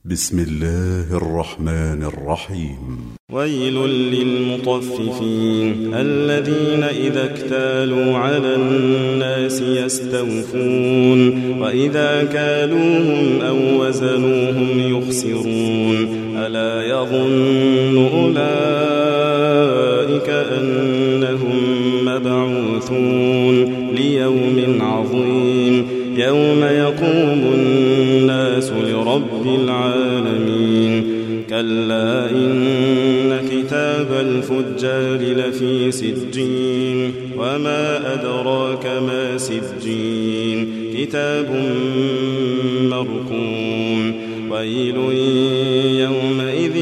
بسم الله الرحمن الرحيم. ويل للمطففين الذين إذا اكتالوا على الناس يستوفون وإذا كالوهم أو وزنوهم يخسرون ألا يظن أولئك أنهم مبعوثون ليوم عظيم يوم يقوم الناس لرب العالمين كلا إن كتاب الفجار لفي سجين وما أدراك ما سجين كتاب مرقوم ويل يومئذ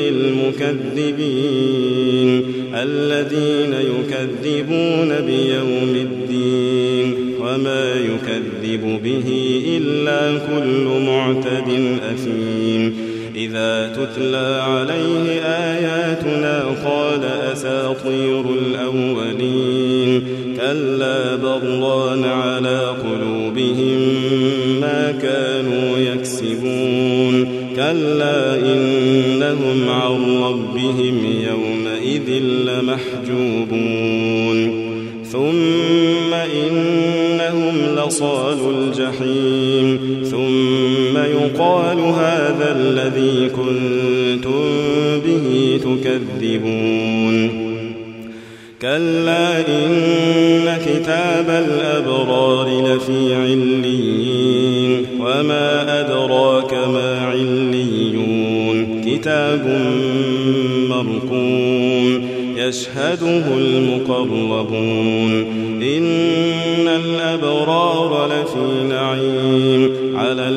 للمكذبين الذين يكذبون بيوم الدين وما يكذب به إلا كل معتد أثيم إذا تتلى عليه آياتنا قال أساطير الأولين كلا بران على قلوبهم ما كانوا يكسبون كلا إنهم عن ربهم يومئذ لمحجوبون ثم إنهم لصالوا الجحيم ثم يقال هذا الذي كنتم به تكذبون كلا إن كتاب الأبرار لفي عليين وما أدراك ما عليون كتاب مرقوم يشهده المقربون إن الأبرار لفي نعيم على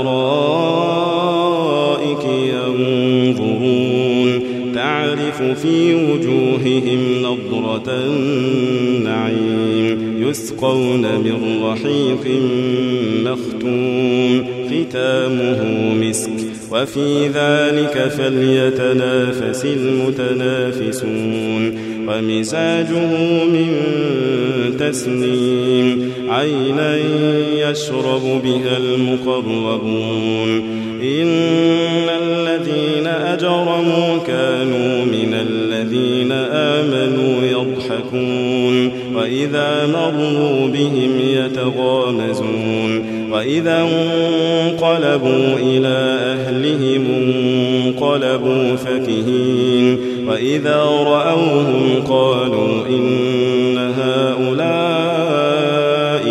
الأرائك ينظرون تعرف في وجوههم نضرة النعيم يسقون من رحيق مختوم ختامه مسك وفي ذلك فليتنافس المتنافسون ومزاجه من تسنيم عينا يشرب بها المقربون إن الذين أجرموا كانوا من الذين آمنوا يضحكون وإذا مروا بهم يتغامزون وإذا انقلبوا إلى أهلهم انقلبوا فكهين وإذا رأوهم قالوا إن هؤلاء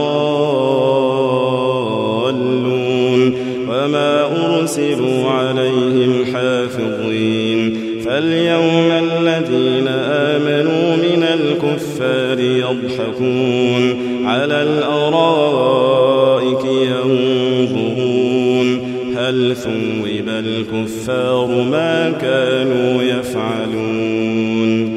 لضالون وما أرسلوا عليهم حافظين فاليوم الذين آمنوا من الكفار يضحكون على الأرائك ينظرون هل ثوب الكفار ما كانوا يفعلون